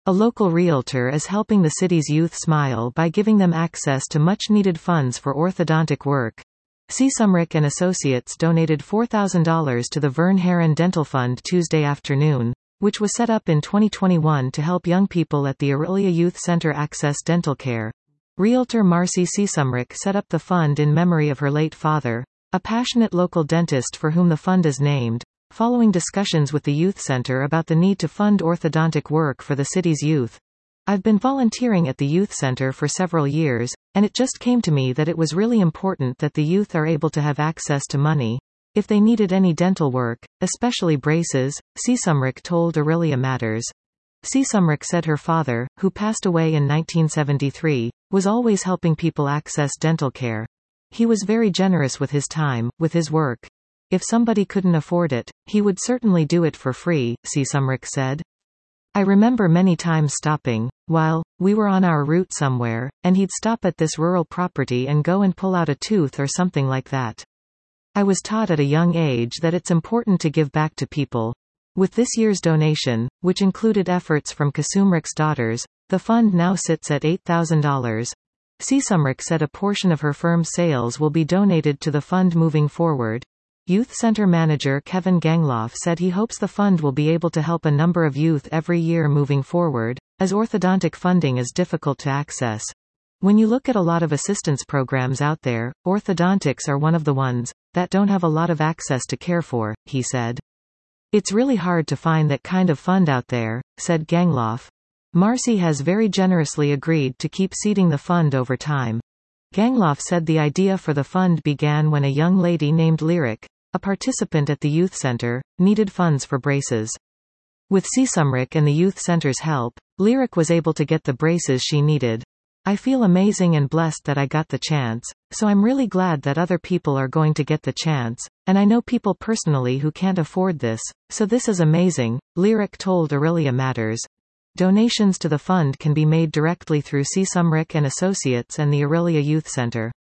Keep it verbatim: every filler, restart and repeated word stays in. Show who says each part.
Speaker 1: A local realtor is helping the city's youth smile by giving them access to much-needed funds for orthodontic work. Cesumric and Associates donated four thousand dollars to the Vern Heron Dental Fund Tuesday afternoon, which was set up in twenty twenty-one to help young people at the Aurelia Youth Center access dental care. Realtor Marcy Cesumric set up the fund in memory of her late father, a passionate local dentist for whom the fund is named, following discussions with the youth center about the need to fund orthodontic work for the city's youth. I've been volunteering at the youth center for several years, and it just came to me that it was really important that the youth are able to have access to money if they needed any dental work, especially braces, Cesumric told Aurelia Matters. Cesumric said her father, who passed away in nineteen seventy-three, was always helping people access dental care. He was very generous with his time, with his work. If somebody couldn't afford it, he would certainly do it for free, Cesumric said. I remember many times stopping, while we were on our route somewhere, and he'd stop at this rural property and go and pull out a tooth or something like that. I was taught at a young age that it's important to give back to people. With this year's donation, which included efforts from Cesumric's daughters, the fund now sits at eight thousand dollars. Cesumric said a portion of her firm's sales will be donated to the fund moving forward. Youth Center manager Kevin Gangloff said he hopes the fund will be able to help a number of youth every year moving forward, as orthodontic funding is difficult to access. When you look at a lot of assistance programs out there, orthodontics are one of the ones that don't have a lot of access to care for, he said. It's really hard to find that kind of fund out there, said Gangloff. Marcy has very generously agreed to keep seeding the fund over time. Gangloff said the idea for the fund began when a young lady named Lyric, a participant at the youth center, needed funds for braces. With Cesumric and the youth center's help, Lyric was able to get the braces she needed. I feel amazing and blessed that I got the chance, so I'm really glad that other people are going to get the chance, and I know people personally who can't afford this, so this is amazing, Lyric told Aurelia Matters. Donations to the fund can be made directly through Cesumric and Associates and the Aurelia Youth Center.